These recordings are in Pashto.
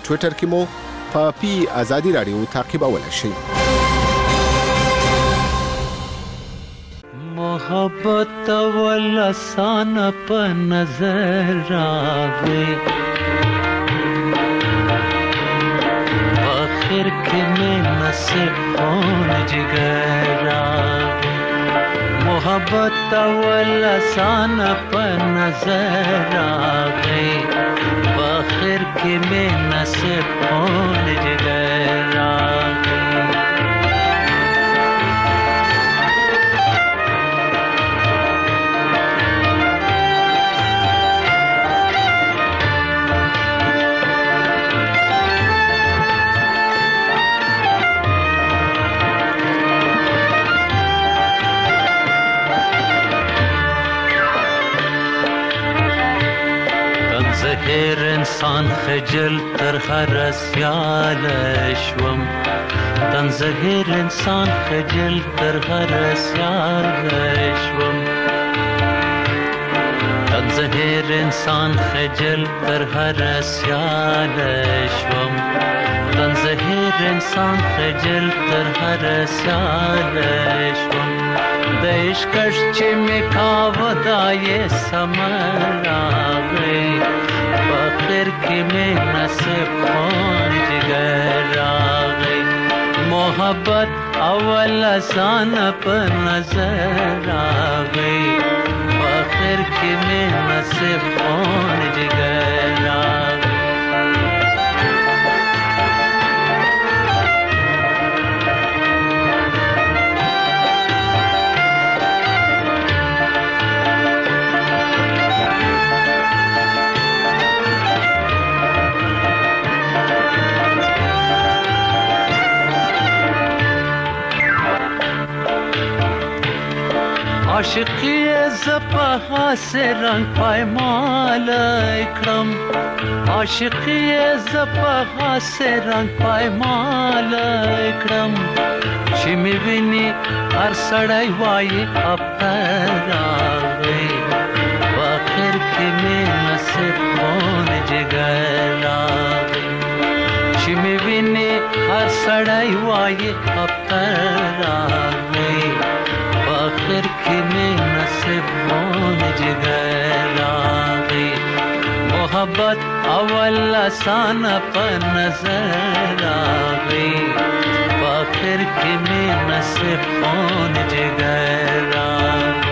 ټوئیټر کې مو په پی آزادي رادیو تعقیبولای شئ. محبت ولسان په نظر راغی آخر کې مې نصیب خون جگر راغی محبت ولسان په نظر راغی آخر کې مې نصیب خون جگر راغی زهر انسان خجل تر هر سیال شوم تن زهر انسان خجل تر هر سیال شوم تن زهر انسان خجل تر هر سیال شوم تن زهر انسان خجل تر هر سیال شوم د عشقش چې مې کاوه دا یې سمر راغی آخر کې مې نصیب خون جگر راغی محبت اول آسان په نظر راغی آخر کې مې نصیب خون جگر راغی عاشقی زپا سے رنگ پایمال اکرم عاشقی زپا سے رنگ پایمال اکرم چې می ویني هر سړی وایي اپر راغی آخر کې مې نصیب خون جگر راغی چې می ویني هر سړی وایي اپر راغی آخر کې مې نصیب خون جگر راغی محبت اول آسان په نظر راغی آخر کې مې نصیب خون جگر راغی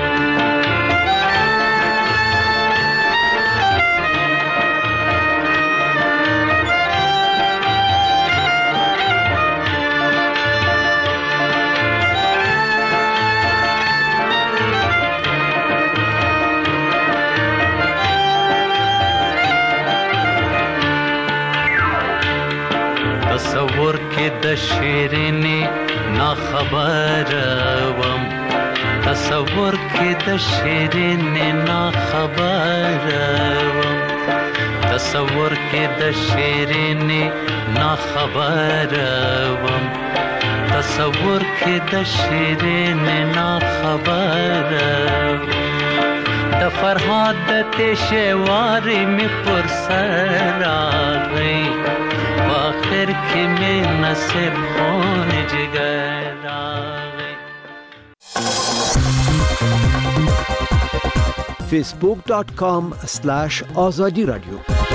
تصور کې د شیرینې نا خبر وم تصور کې د شیرینې نا خبر وم تصور کې د شیرینې نا خبر وم تصور کې د شیرینې نا خبر د فرهاد د تشوارې مې پر سر راغی آخر کې مې نصیب خون جگر راغی facebook.com/azadi radio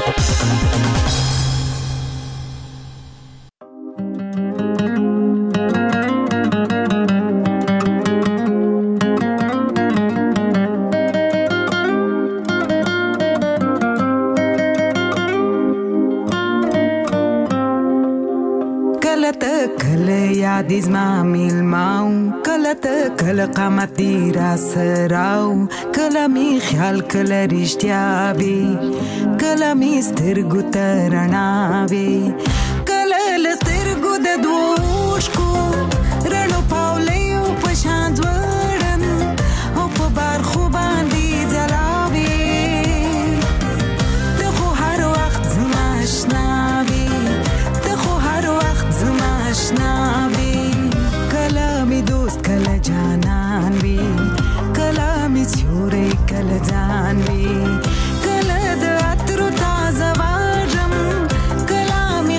یادیز ما میلماو کلته کل قامتی را سراو کله می خیال کله رښتیا وی کله می سترګو ترنا وی کله لسترګو د دوشکو رڼو پاولیو پشان ځوړم او په بار خو باندې ځلاوي ته خو هر وخت زما آشنا وی ته خو هر وخت زما آشنا وی کله می دوست کله جانان وی کله می سیوری کله ځان وی کله د عطر تازه واجم کله می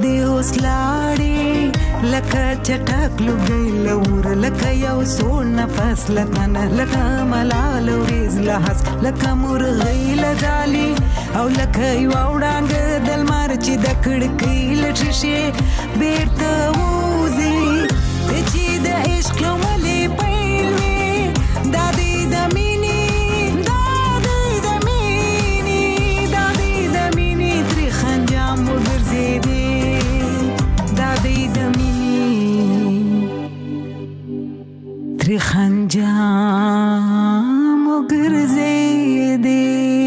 دې اوس لاړې لکه چټک لوګي لور لکه یو سوړ نفس لکه نه لکه ملال وريز لحظ لکه مرغۍ لجالي او لکه یو وړاند دل مار چې د کړکۍ لټشي بیرته وځي چې د عشق ولې پېلې دادی د مینې تری خنجام وګرځېدې دادی د تری خنجام وګرځېدې.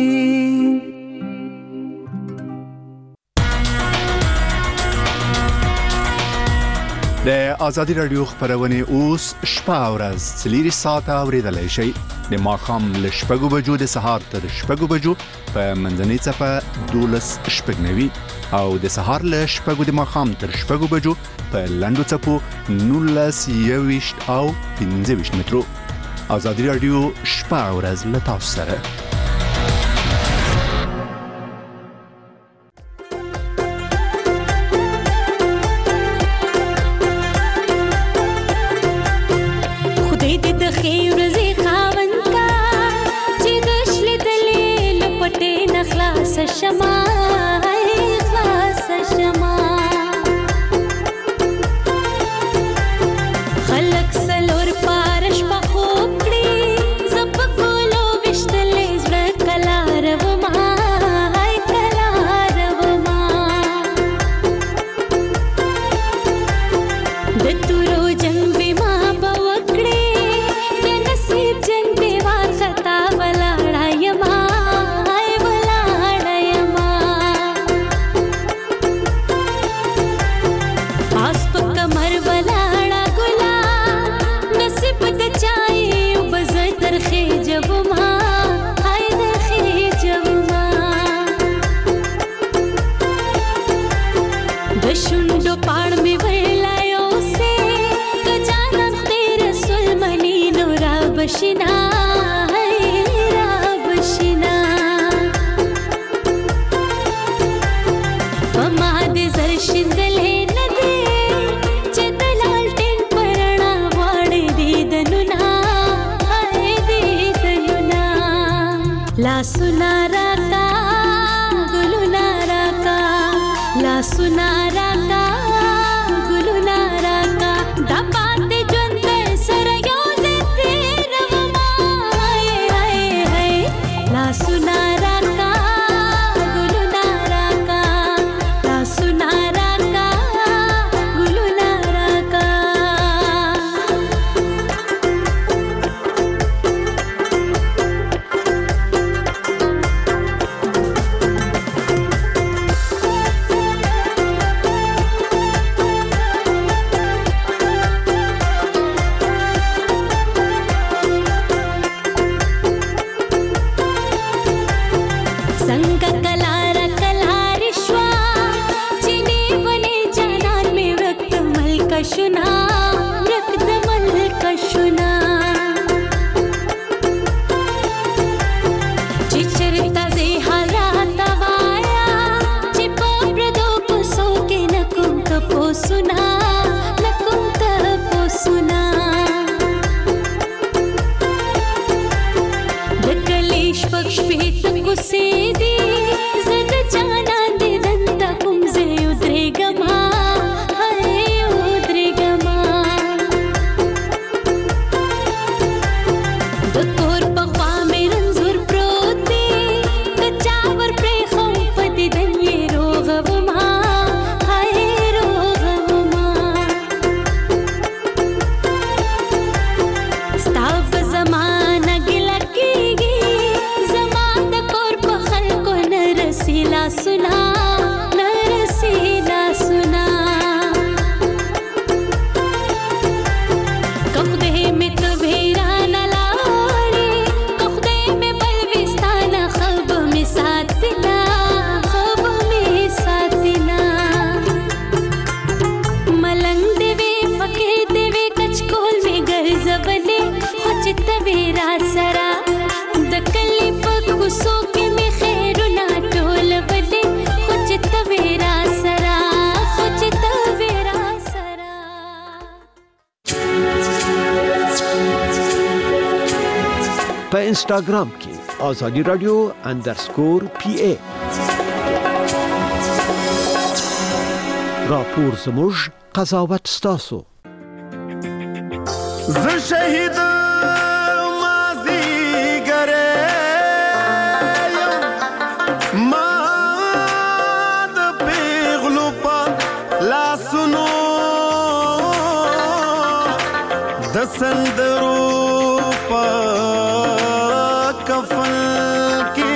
د ازادي رادیو خبرونه اوس شپه او ورځ 4 ساعته اوریدلای شئ د ماښام له 6 بجو د سهار تر 6 بجو په منځنۍ صفه 12:09 او د سهار له 6 د ماښام تر 6 بجو په لنډو صفو 19:20 او 15 مترو. ازادي رادیو شپه او ورځ له تاسو سره. سو کې می خیرونه ټول ولې انسټاګرام کې آزادی رادیو _PA. راپور زموږ قضاوت ستاسو. ز شهید مازی گره ما د پیغلو پا لاسونو د سندرو پا کفن کی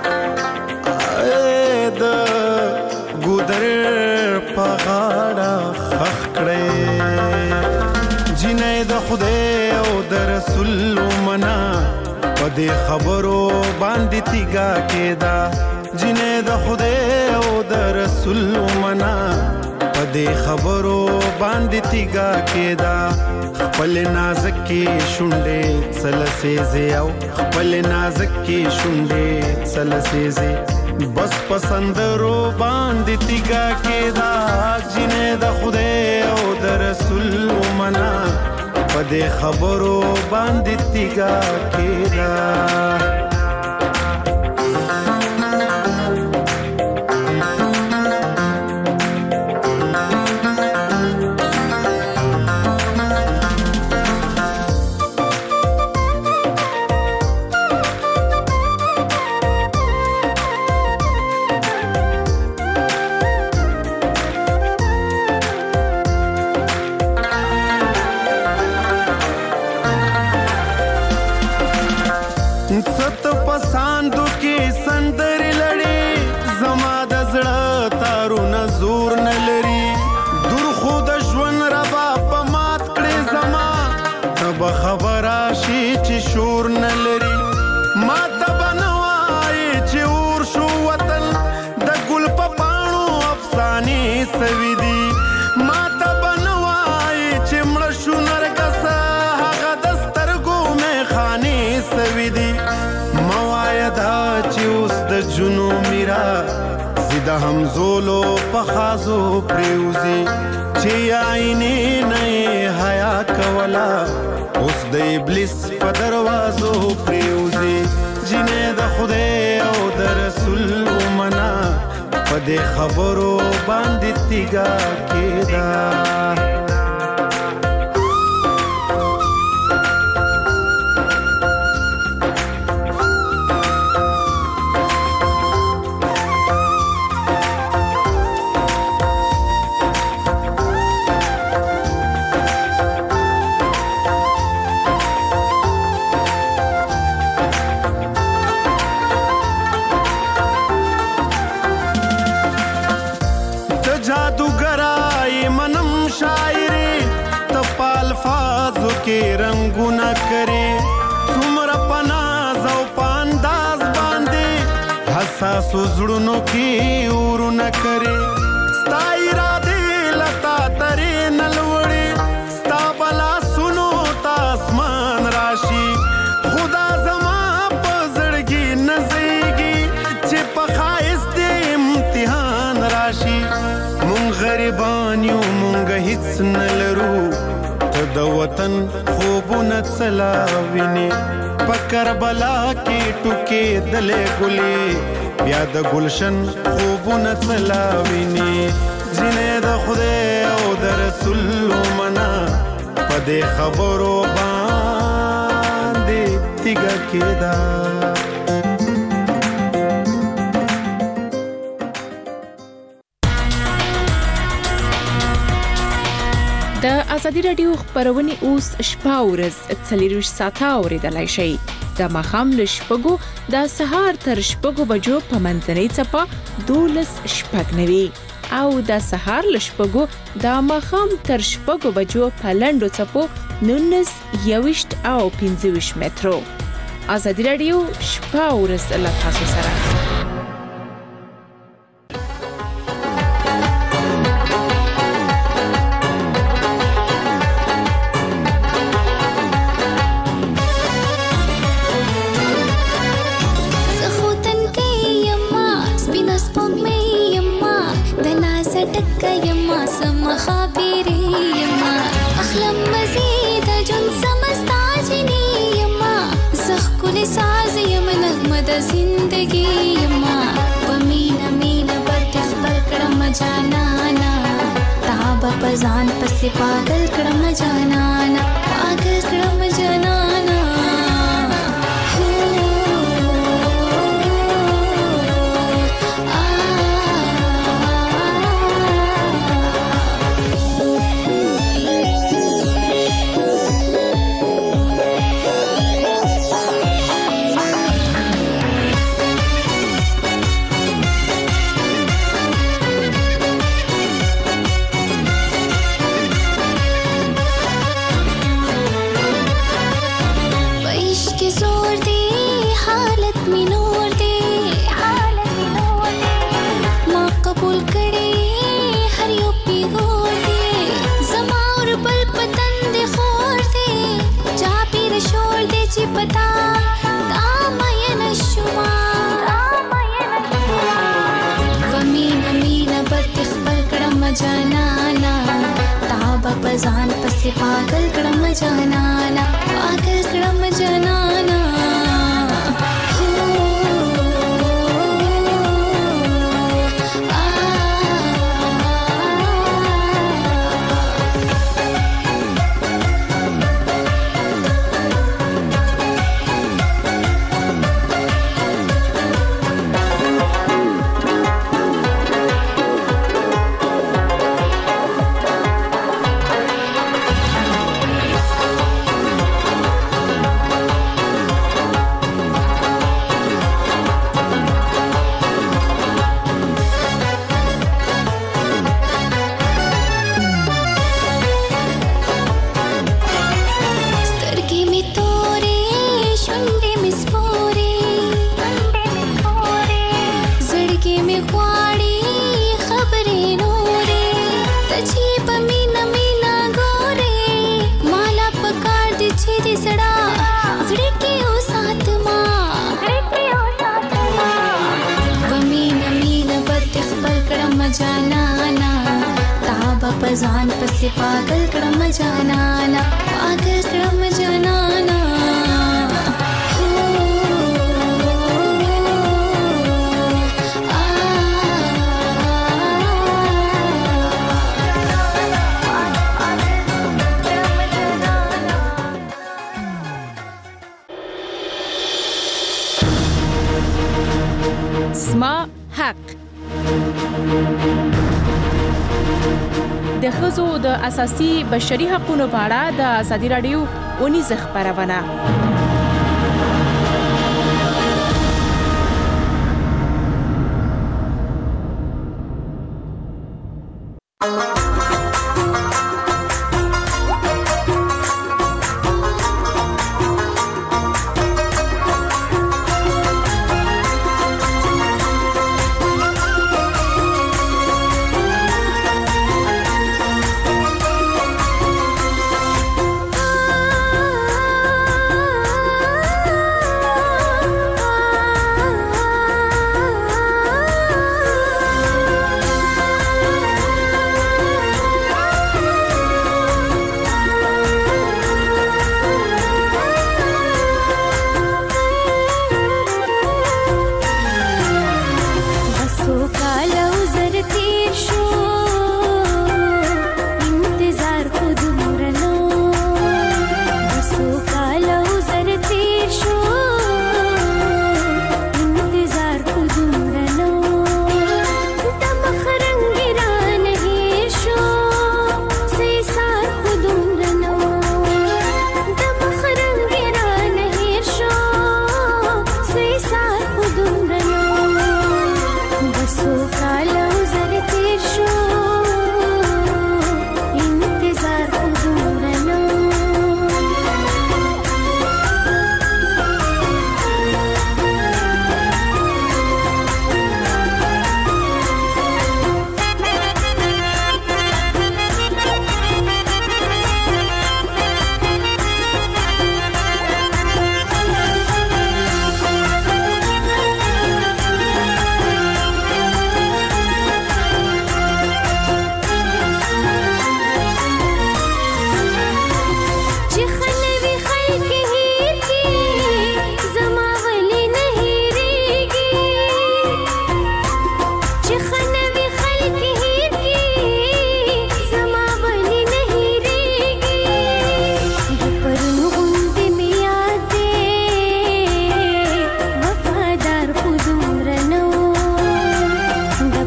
د ګودر پا غاړه خخ کړې جنې د خدای او د رسول منا پدې خبرو باندې تیګه کېدا جنې د خدای او د رسول منا پدې خبرو باندې تیګه کېدا خپل نازک کی شونډې سلسېزه او خپل نازک کی شونډې سلسېزه بس پسندرو باندې تیګه کېدا جنې د خدای او د رسول منا پدې خبرو باندې تیګه کېدا ست پساندو کې سندر لړې زما د زړه تارونه زور نه لري دور خو د ژوند ربا په مات کړې زما تب خبره شي چې شور نه لري ما ته بنوای چې اور شو وطن د ګل په پاڼو افسانې سوي دي ما ته بنوای چې مړ شو نرګس هغه د سترګو مې خانې سوي دي موایدا چې اوس د جنو میرا زیده همزولو پخازو پریوزی چې آئینې نه حیا کولا اوس د ابلیس په دروازو پریوزی جنې د خدای او د رسول منا په دې خبرو باندې تیګه کېدا کې رنگونه کرے څومره پناز او پانداز باندې حساس زړونو کې ورونه کرے ستا اراده لتا ترې نلوړې ستا بلا سنو تاسمان راشي خدا زما په زړګي نزيږي چې په خایست امتحان راشي مونږ غریبان یو مونږ هیڅ نلرو د وطن خوبونه څلاوینه په کربلا کې ټوکې دلې ګلې بیا د گلشن خوبونه څلاوینه جنې د خدای او د رسول منا په دې خبرو باندې تیګه کېدا د ازادي رادیو خبرونه اوس شپه ورځ 24 ساعته اوریدلای شئ د ماښام له شپږو د سهار تر شپږو بجو په منځنۍ څپه 12:09 او د سهار له شپږو د ماښام تر شپږو بجو په لنډو څپو 19:20 او 25 مترو. ازادي رادیو شپه ورځ له تاسو سره. Sa زندگی یما ومینا مینا بد خبر کړم جانانا تاب پزان پسې پاگل کړم جانانا پاگل کړم جانانا जनाना ताबा पजान पसे पागल कड़म जनाना पागल कड़म जनाना पजान पसे पागल कड़म जनाना पागल कड़म जनाना زما حق د ښځو د اساسي بشري حقوقو په اړه د ازادي رادیو اونیزه خبرونه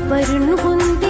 پرون غوندې